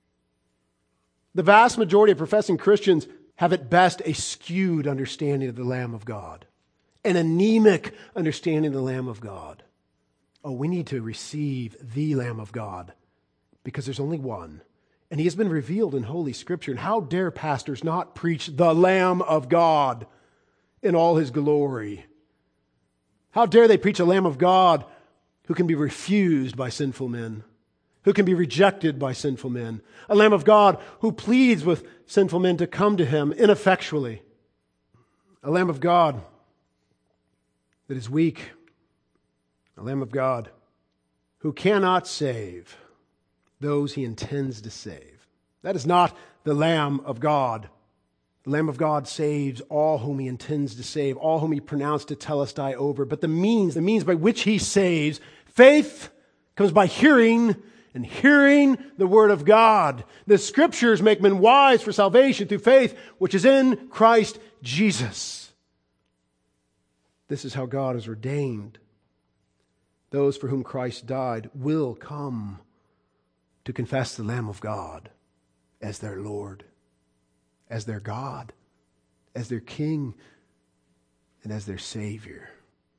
The vast majority of professing Christians have at best a skewed understanding of the Lamb of God, an anemic understanding of the Lamb of God. Oh, we need to receive the Lamb of God because there's only one. And he has been revealed in Holy Scripture. And how dare pastors not preach the Lamb of God in all his glory? How dare they preach a Lamb of God who can be refused by sinful men, who can be rejected by sinful men, a Lamb of God who pleads with sinful men to come to him ineffectually, a Lamb of God that is weak, a Lamb of God who cannot save those he intends to save. That is not the Lamb of God. The Lamb of God saves all whom he intends to save, all whom he pronounced to telestai over. But the means by which he saves, faith comes by hearing, and hearing the word of God. The Scriptures make men wise for salvation through faith, which is in Christ Jesus. This is how God has ordained. Those for whom Christ died will come to confess the Lamb of God as their Lord, as their God, as their King, and as their Savior.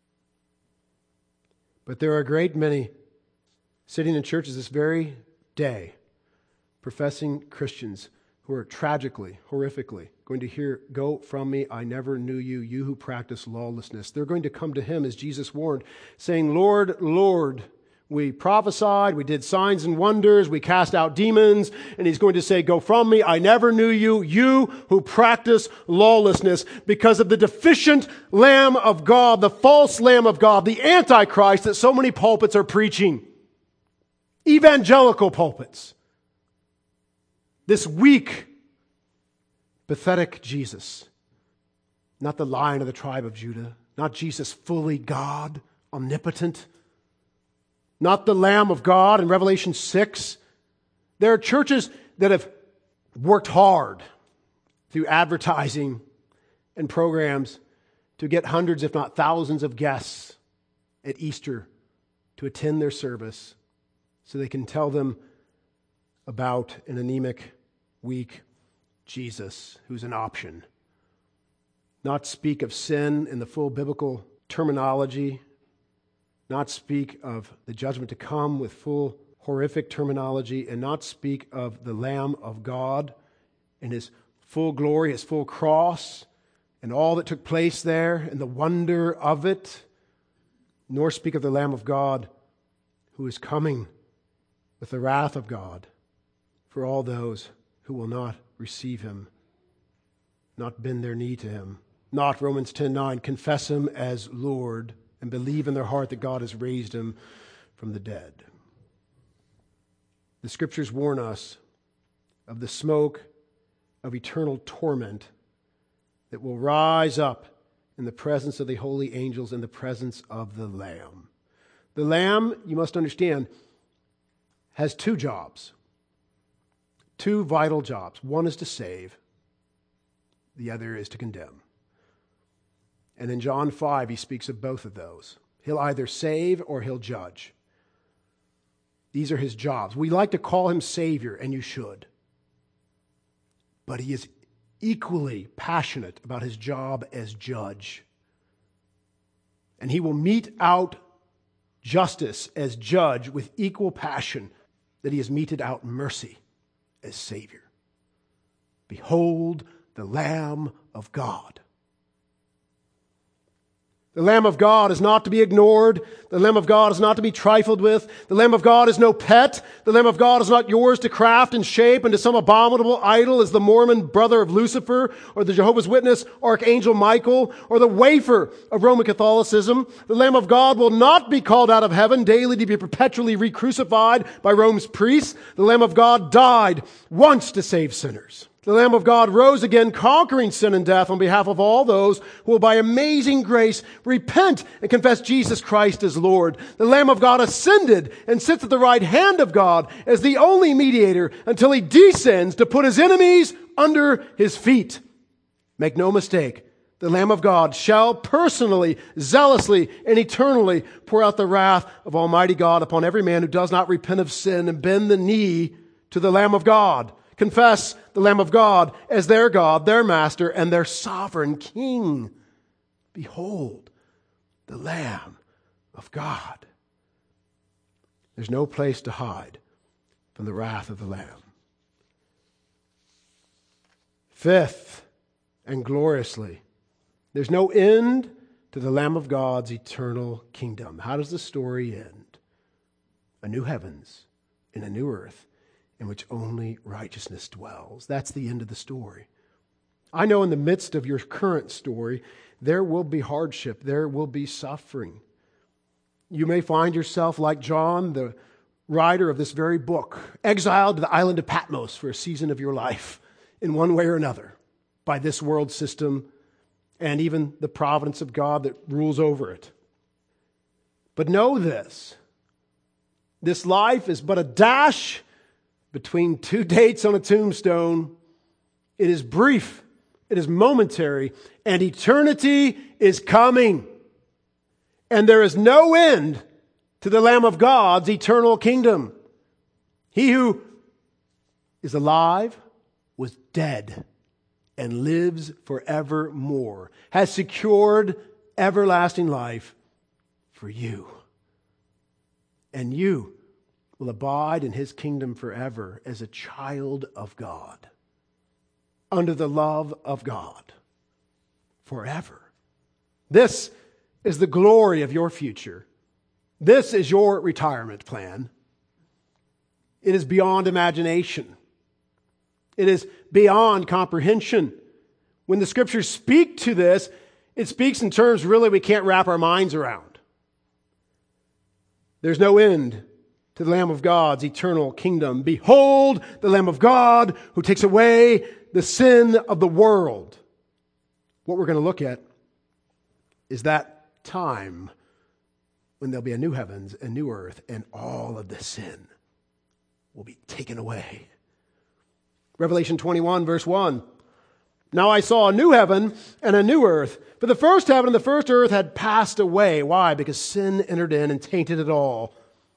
But there are a great many sitting in churches this very day, professing Christians who are tragically, horrifically going to hear, "Go from me, I never knew you, you who practice lawlessness." They're going to come to him, as Jesus warned, saying, "Lord, Lord, we prophesied, we did signs and wonders, we cast out demons," and he's going to say, "Go from me, I never knew you, you who practice lawlessness," because of the deficient Lamb of God, the false Lamb of God, the Antichrist that so many pulpits are preaching. Evangelical pulpits. This weak, pathetic Jesus. Not the Lion of the tribe of Judah. Not Jesus fully God, omnipotent. Not the Lamb of God in Revelation 6. There are churches that have worked hard through advertising and programs to get hundreds, if not thousands, of guests at Easter to attend their service so they can tell them about an anemic, weak Jesus who's an option. Not speak of sin in the full biblical terminology. Not speak of the judgment to come with full horrific terminology, and not speak of the Lamb of God and his full glory, his full cross, and all that took place there, and the wonder of it, nor speak of the Lamb of God who is coming with the wrath of God for all those who will not receive him, not bend their knee to him, not, Romans 10:9, confess him as Lord and believe in their heart that God has raised him from the dead. The Scriptures warn us of the smoke of eternal torment that will rise up in the presence of the holy angels, in the presence of the Lamb. The Lamb, you must understand, has two jobs, two vital jobs. One is to save, the other is to condemn. And in John 5, he speaks of both of those. He'll either save or he'll judge. These are his jobs. We like to call him Savior, and you should. But he is equally passionate about his job as judge. And he will mete out justice as judge with equal passion that he has meted out mercy as Savior. Behold the Lamb of God. The Lamb of God is not to be ignored. The Lamb of God is not to be trifled with. The Lamb of God is no pet. The Lamb of God is not yours to craft and shape into some abominable idol as the Mormon brother of Lucifer or the Jehovah's Witness Archangel Michael or the wafer of Roman Catholicism. The Lamb of God will not be called out of heaven daily to be perpetually re-crucified by Rome's priests. The Lamb of God died once to save sinners. The Lamb of God rose again, conquering sin and death on behalf of all those who will by amazing grace repent and confess Jesus Christ as Lord. The Lamb of God ascended and sits at the right hand of God as the only mediator until he descends to put his enemies under his feet. Make no mistake, the Lamb of God shall personally, zealously, and eternally pour out the wrath of Almighty God upon every man who does not repent of sin and bend the knee to the Lamb of God. confess the Lamb of God as their God, their master, and their sovereign King. Behold, the Lamb of God. There's no place to hide from the wrath of the Lamb. Fifth, and gloriously, there's no end to the Lamb of God's eternal kingdom. How does the story end? A new heavens and a new earth in which only righteousness dwells. That's the end of the story. I know in the midst of your current story, there will be hardship, there will be suffering. You may find yourself like John, the writer of this very book, exiled to the island of Patmos for a season of your life in one way or another by this world system and even the providence of God that rules over it. But know this life is but a dash between two dates on a tombstone. It is brief, it is momentary, and eternity is coming. And there is no end to the Lamb of God's eternal kingdom. He who is alive was dead and lives forevermore, has secured everlasting life for you. And you will abide in His kingdom forever as a child of God, under the love of God, forever. This is the glory of your future. This is your retirement plan. It is beyond imagination. It is beyond comprehension. When the Scriptures speak to this, it speaks in terms really we can't wrap our minds around. There's no end to the Lamb of God's eternal kingdom. Behold, the Lamb of God who takes away the sin of the world. What we're going to look at is that time when there'll be a new heavens and new earth and all of the sin will be taken away. Revelation 21, verse 1. Now I saw a new heaven and a new earth. For the first heaven and the first earth had passed away. Why? Because sin entered in and tainted it all.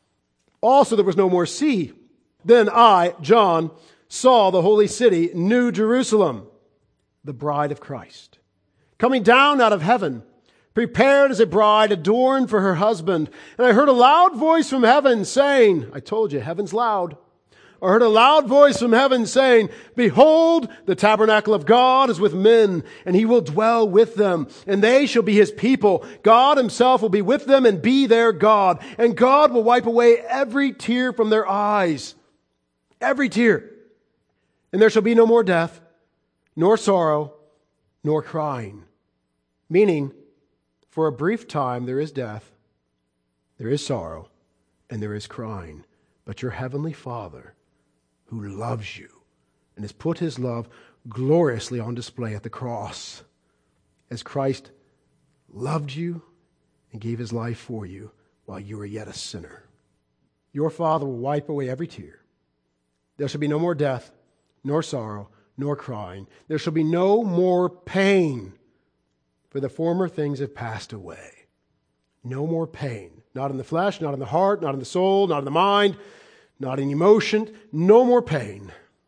Also there was no more sea. Then I, John, saw the holy city, New Jerusalem, the bride of Christ, coming down out of heaven, prepared as a bride adorned for her husband. And I heard a loud voice from heaven saying, I told you, heaven's loud. I heard a loud voice from heaven saying, behold, the tabernacle of God is with men, and He will dwell with them, and they shall be His people. God Himself will be with them and be their God, and God will wipe away every tear from their eyes. Every tear. And there shall be no more death, nor sorrow, nor crying. Meaning, for a brief time there is death, there is sorrow, and there is crying. But your heavenly Father, who loves you and has put His love gloriously on display at the cross, as Christ loved you and gave His life for you while you were yet a sinner. Your Father will wipe away every tear. There shall be no more death, nor sorrow, nor crying. There shall be no more pain, for the former things have passed away. No more pain. Not in the flesh, not in the heart, not in the soul, not in the mind, not in emotion. No more pain.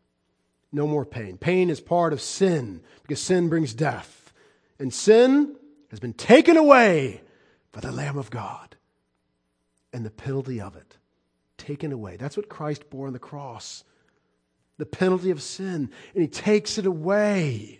No more pain. Pain is part of sin because sin brings death. And sin has been taken away by the Lamb of God. And the penalty of it taken away. That's what Christ bore on the cross. The penalty of sin. And He takes it away.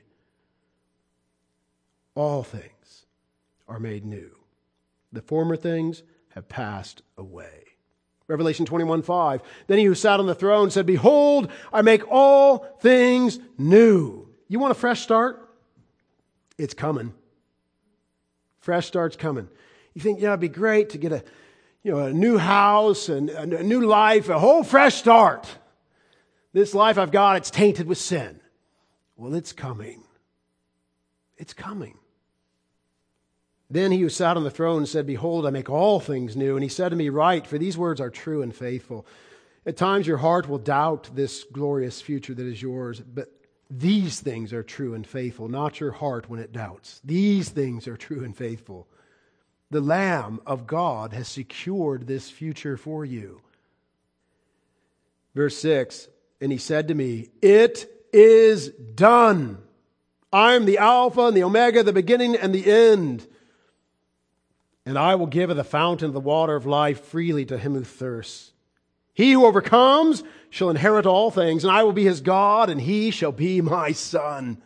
All things are made new. The former things have passed away. Revelation 21:5. Then He who sat on the throne said, behold, I make all things new. You want a fresh start? It's coming. Fresh start's coming. You think, it'd be great to get a new house and a new life, a whole fresh start. This life I've got, it's tainted with sin. Well, it's coming. It's coming. Then He who sat on the throne said, behold, I make all things new. And He said to me, write, for these words are true and faithful. At times your heart will doubt this glorious future that is yours, but these things are true and faithful, not your heart when it doubts. These things are true and faithful. The Lamb of God has secured this future for you. Verse 6, And he said to me, "It is done. I am the Alpha and the Omega, the beginning and the end. And I will give of the fountain of the water of life freely to him who thirsts. He who overcomes shall inherit all things, and I will be his God, and he shall be my son."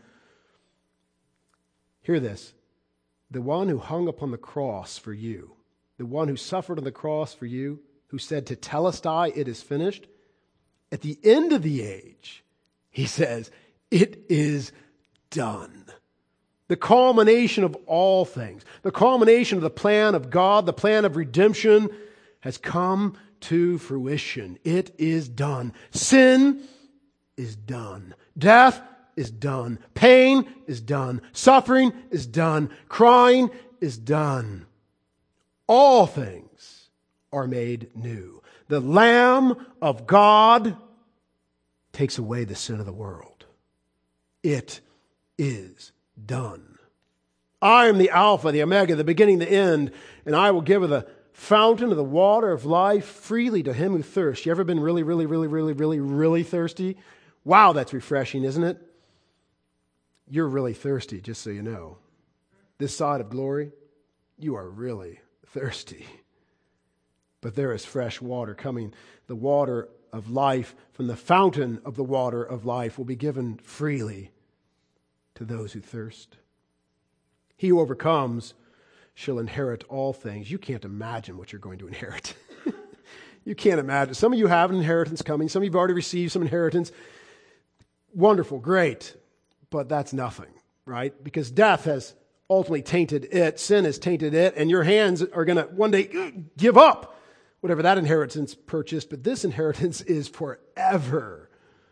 Hear this. The one who hung upon the cross for you, the one who suffered on the cross for you, who said to Telestai, "It is finished," at the end of the age, he says, "It is done." The culmination of all things, the culmination of the plan of God, the plan of redemption has come to fruition. It is done. Sin is done. Death is done. Pain is done. Suffering is done. Crying is done. All things are made new. The Lamb of God takes away the sin of the world. It is done. I am the Alpha, the Omega, the beginning, the end, and I will give of the fountain of the water of life freely to him who thirsts. You ever been really thirsty? Wow, that's refreshing, isn't it? You're really thirsty, just so you know. This side of glory, you are really thirsty. But there is fresh water coming. The water of life from the fountain of the water of life will be given freely to those who thirst. He who overcomes shall inherit all things. You can't imagine what you're going to inherit. You can't imagine. Some of you have an inheritance coming. Some of you have already received some inheritance. Wonderful, great. But that's nothing, right? Because death has ultimately tainted it. Sin has tainted it. And your hands are going to one day give up whatever that inheritance purchased. But this inheritance is forever.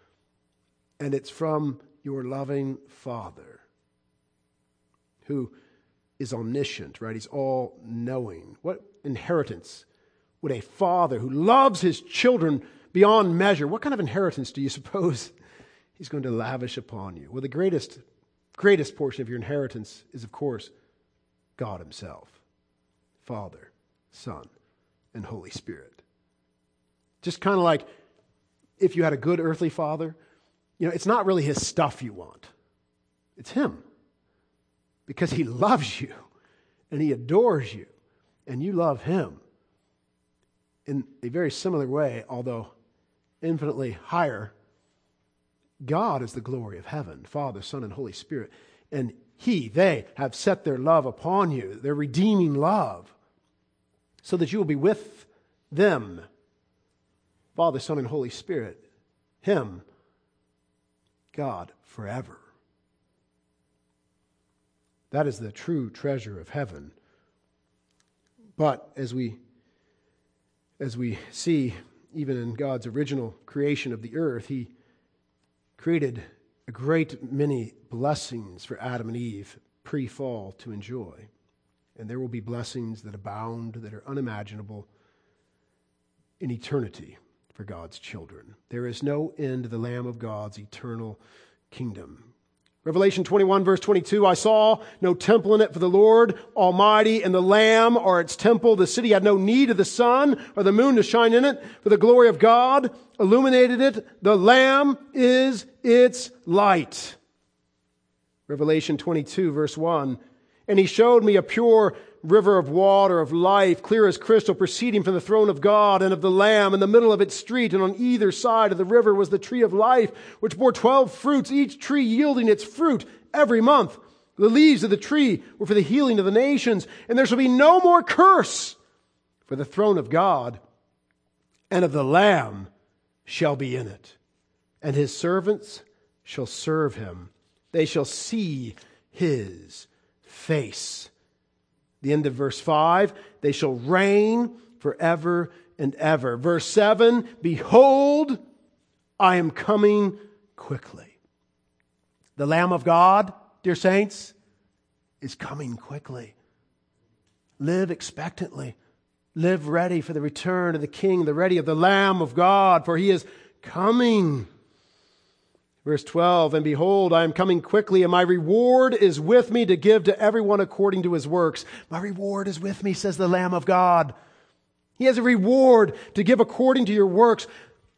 And it's from your loving Father who is omniscient, right? He's all-knowing. What inheritance would a father who loves his children beyond measure, what kind of inheritance do you suppose he's going to lavish upon you? Well, the greatest portion of your inheritance is, of course, God himself. Father, Son, and Holy Spirit. Just kind of like if you had a good earthly father, it's not really his stuff you want. It's him. Because he loves you and he adores you and you love him. In a very similar way, although infinitely higher, God is the glory of heaven, Father, Son, and Holy Spirit. And they have set their love upon you, their redeeming love, so that you will be with them, Father, Son, and Holy Spirit, him, God, forever. That is the true treasure of heaven. But as we see, even in God's original creation of the earth, he created a great many blessings for Adam and Eve pre-fall to enjoy. And there will be blessings that abound, that are unimaginable in eternity for God's children. There is no end to the Lamb of God's eternal kingdom. Revelation 21, verse 22, I saw no temple in it, for the Lord Almighty and the Lamb are its temple. The city had no need of the sun or the moon to shine in it, for the glory of God illuminated it. The Lamb is its light. Revelation 22, verse 1, and he showed me a pure river of water of life, clear as crystal, proceeding from the throne of God and of the Lamb. In the middle of its street and on either side of the river was the tree of life, which bore 12 fruits, each tree yielding its fruit every month. The leaves of the tree were for the healing of the nations, and there shall be no more curse, for the throne of God and of the Lamb shall be in it, and his servants shall serve him. They shall see his face. The end of verse 5, they shall reign forever and ever. Verse 7, behold, I am coming quickly. The Lamb of God, dear saints, is coming quickly. Live expectantly. Live ready for the return of the King, the ready of the Lamb of God, for he is coming. Verse 12, and behold, I am coming quickly, and my reward is with me to give to everyone according to his works. My reward is with me, says the Lamb of God. He has a reward to give according to your works.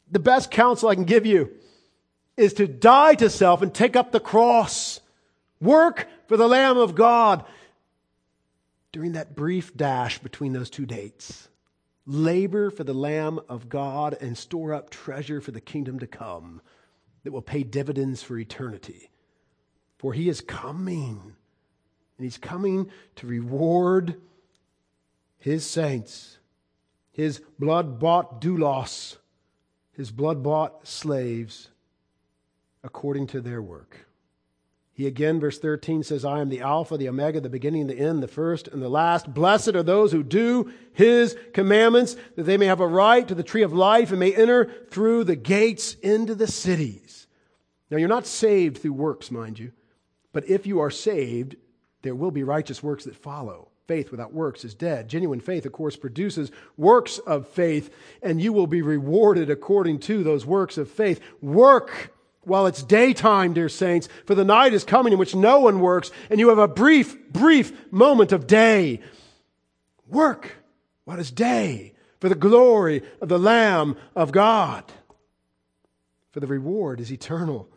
The best counsel I can give you is to die to self and take up the cross. Work for the Lamb of God. During that brief dash between those two dates, labor for the Lamb of God and store up treasure for the kingdom to come that will pay dividends for eternity. For he is coming, and he's coming to reward his saints, his blood-bought doulos, his blood-bought slaves, according to their work. He again, verse 13 says, I am the Alpha, the Omega, the beginning and the end, the first and the last. Blessed are those who do his commandments, that they may have a right to the tree of life and may enter through the gates into the cities. Now, you're not saved through works, mind you. But if you are saved, there will be righteous works that follow. Faith without works is dead. Genuine faith, of course, produces works of faith, and you will be rewarded according to those works of faith. Work while it's daytime, dear saints, for the night is coming in which no one works, and you have a brief moment of day. Work while it's day for the glory of the Lamb of God. For the reward is eternal,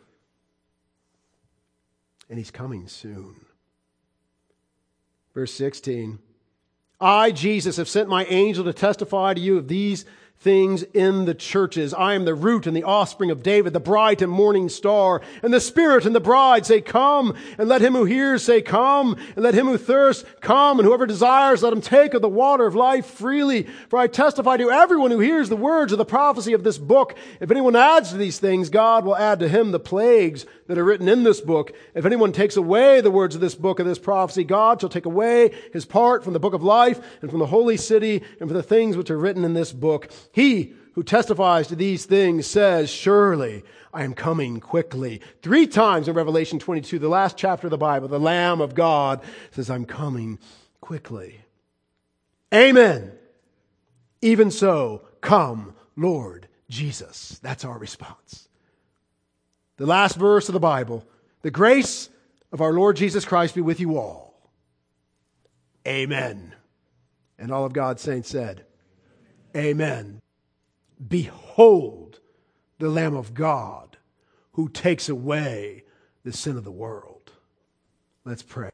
and he's coming soon. Verse 16, I, Jesus, have sent my angel to testify to you of these things in the churches. I am the root and the offspring of David, the bright and morning star. And the Spirit and the bride say, come. And let him who hears say, come. And let him who thirsts come. And whoever desires, let him take of the water of life freely. For I testify to everyone who hears the words of the prophecy of this book. If anyone adds to these things, God will add to him the plagues that are written in this book. If anyone takes away the words of this book of this prophecy, God shall take away his part from the book of life and from the holy city and from the things which are written in this book. He who testifies to these things says, surely I am coming quickly. 3 times in Revelation 22, the last chapter of the Bible, the Lamb of God says, I'm coming quickly. Amen. Even so, come, Lord Jesus. That's our response. The last verse of the Bible, the grace of our Lord Jesus Christ be with you all. Amen. And all of God's saints said, Amen. Behold the Lamb of God who takes away the sin of the world. Let's pray.